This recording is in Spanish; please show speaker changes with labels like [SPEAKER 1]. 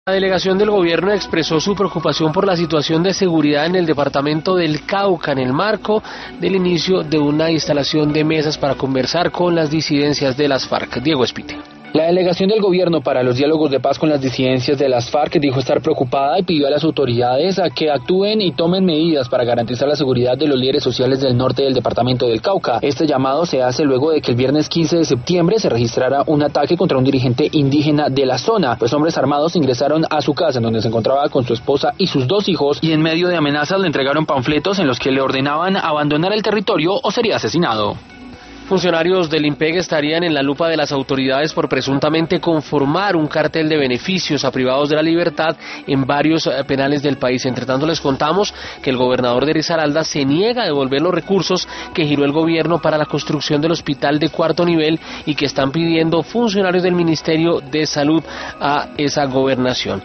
[SPEAKER 1] La delegación del gobierno expresó su preocupación por la situación de seguridad en el departamento del Cauca en el marco del inicio de una instalación de mesas para conversar con las disidencias de las FARC. Diego Espite.
[SPEAKER 2] La delegación del gobierno para los diálogos de paz con las disidencias de las FARC dijo estar preocupada y pidió a las autoridades a que actúen y tomen medidas para garantizar la seguridad de los líderes sociales del norte del departamento del Cauca. Este llamado se hace luego de que el viernes 15 de septiembre se registrara un ataque contra un dirigente indígena de la zona, pues hombres armados ingresaron a su casa en donde se encontraba con su esposa y sus 2 hijos y en medio de amenazas le entregaron panfletos en los que le ordenaban abandonar el territorio o sería asesinado.
[SPEAKER 1] Funcionarios del IMPEC estarían en la lupa de las autoridades por presuntamente conformar un cartel de beneficios a privados de la libertad en varios penales del país. Entre tanto, les contamos que el gobernador de Risaralda se niega a devolver los recursos que giró el gobierno para la construcción del hospital de 4º nivel y que están pidiendo funcionarios del Ministerio de Salud a esa gobernación.